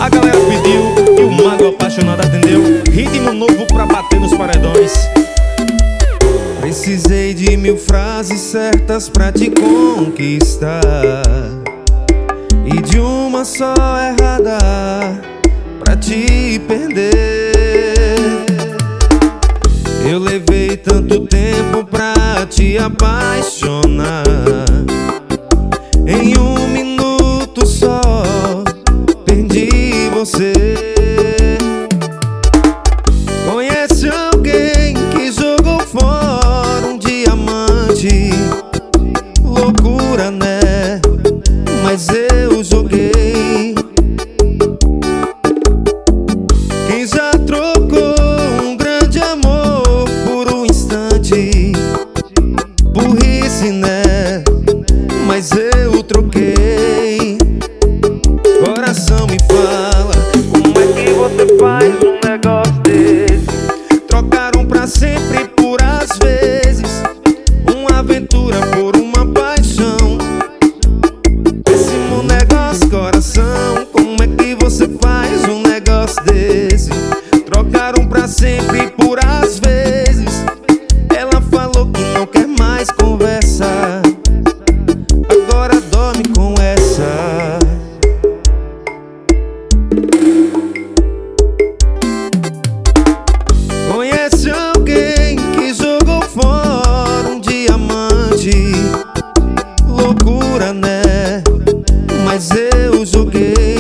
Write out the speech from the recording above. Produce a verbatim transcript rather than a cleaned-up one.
A galera pediu e o mago apaixonado atendeu. Ritmo novo pra bater nos paredões. Precisei de mil frases certas pra te conquistar, e de uma só errada pra te perder. Eu levei tanto tempo pra te apaixonar. Em um minuto só perdi você. Conhece alguém que jogou fora um diamante? Loucura, né? Mas eu joguei. Quem já trocou um grande amor por um instante? Burrice, né? Mas eu troquei. Coração, me fala, como é que você faz um negócio desse? Trocaram pra sempre por às vezes, uma aventura por uma paixão. Péssimo negócio, coração, como é que você faz um negócio desse? Trocaram pra sempre por às vezes. Ela falou que não quer mais conversar, agora dorme com essa. Conhece alguém que jogou fora um diamante? Loucura, né? Mas eu joguei.